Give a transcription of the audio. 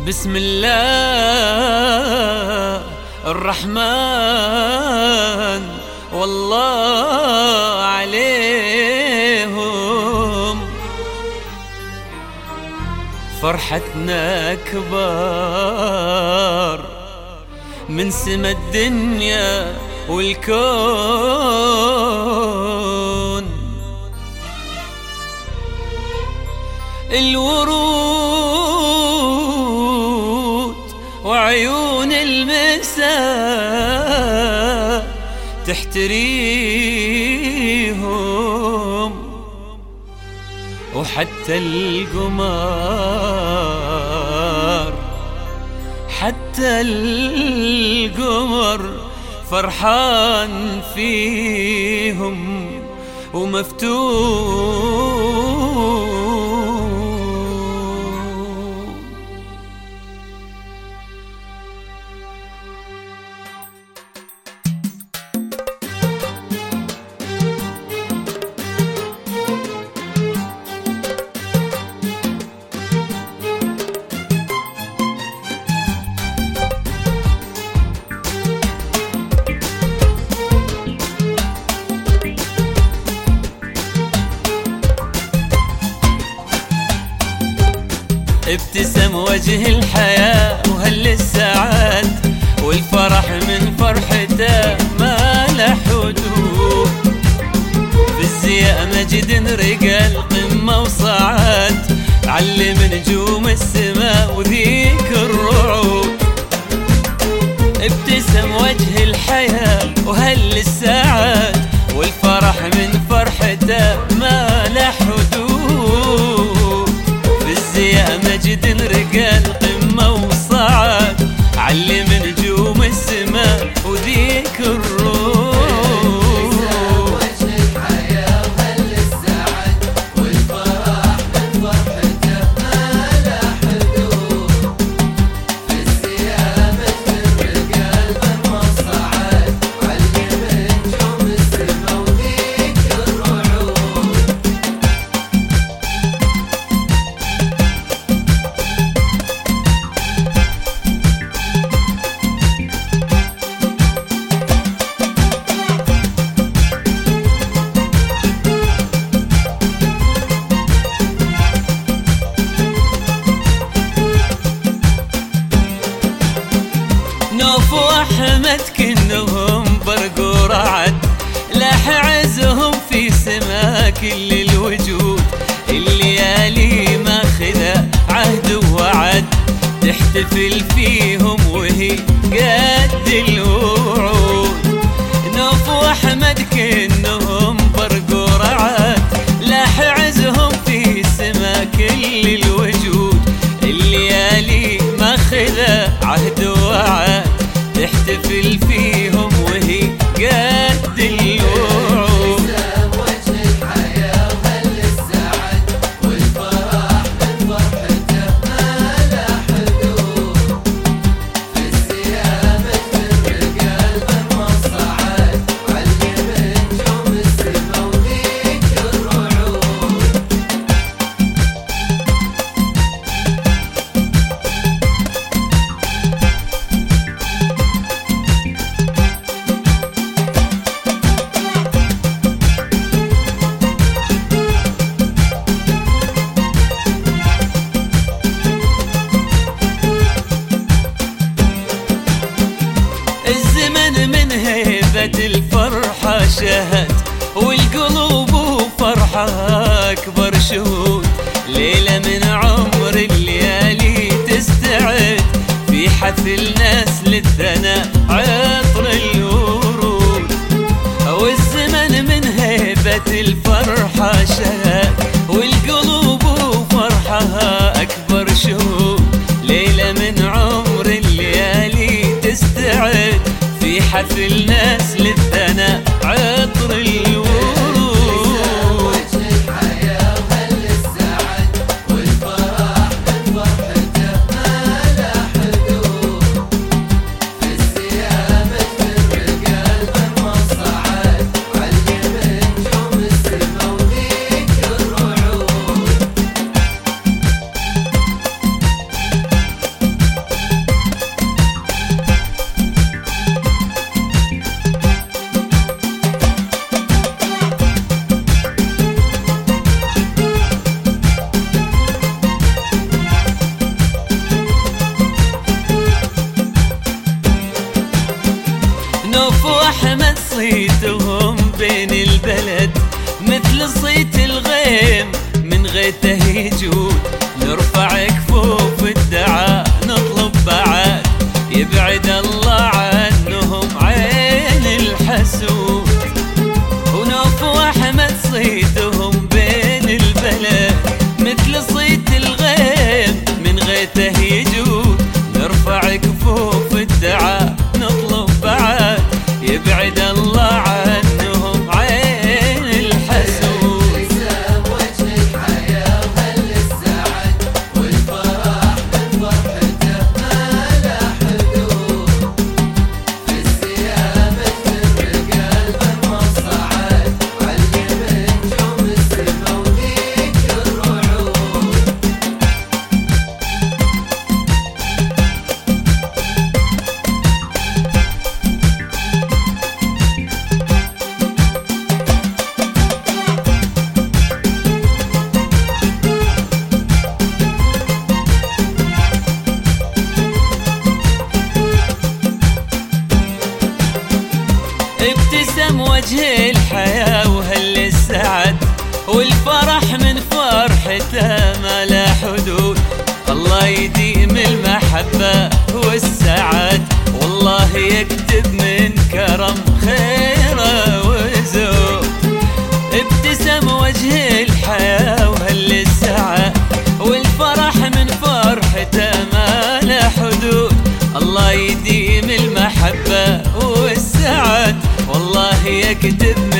بسم الله الرحمن والله عليهم، فرحتنا كبار من سما الدنيا والكون. الورود وعيون المساء تحتريهم، وحتى القمر فرحان فيهم ومفتون. ابتسم وجه الحياة وهل السعاد، والفرح من فرحته ما له حدود. في الزياء مجد رقى القمة وصعد، علم نجوم السماء وذيك الرعود. ابتسم وجه الحياة وهل السعاد، والفرح من فرحته ما له حدود. يا مجد رقى القمة وصعد، علم نجوم السماء وذيك الروح. وجه الحياة وهل السعد، والفرح من فرحته ما له حدود. في السياء مجد رقى القمة وصعد، علم نجوم السماء وذيك الرعود. نوف وأحمد كنهم برق ورعد، لاح عزهم في سما كل الوجود. الليالي ماخذة عهد ووعد، تحتفل فيهم وهي قد الوعود. نوف وأحمد كنهم برق ورعد، لاح عزهم في سما كل الوجود. الليالي ماخذة عهد ووعد، تحتفل فيهم وهي قد الوعود. وجه الحياة وهل السعد، والفرح من فرحته ما له حدود. في السياء مجد رقى القمة وصعد، علم نجوم السماء وذيك الرعود. الزمن من هيبة الفرحة شهد، والقلوب وفرحة أكبر شهود. ليلة من عمر الليالي تستعد، في حفل ناس للثناء عطر الورود. والزمن من هيبة الفرحة شهد، والقلوب وفرحة أكبر شهود. ليلة من عمر الليالي تستعد، في حفل ناس للثناء عطر الورود. وجه الحياة وهل السعد، والفرح من فرحته ما له حدود. في السياء مجد رقى القمة وصعد، علم نجوم السماء وذيك الرعود. غيته يجود، نرفع كفوف الدعاء نطلب بعد يبعد الله عنهم عين الحسود. ونوف واحمد صيتهم بين البلد مثل صيت الغيم من غيته يجود، نرفع كفوف الدعاء نطلب بعد يبعد الله عنهم عين الحسود. ابتسام وجه الحياة وهل السعد والفرح من فرحته ما لا حدود، في السيامة الرجال مهما صعد علم نجوم السما وذيك الرعود. ابتسم وجه الحياة وهل السعد والفرح من فرحته ما لا حدود، الله يديم المحبة والسعد والله يكتب من كرم خيره وزود. ابتسم وجه الحياة وهل السعد والفرح من فرحته ما لا حدود، الله يديم المحبة والسعد والله يكتب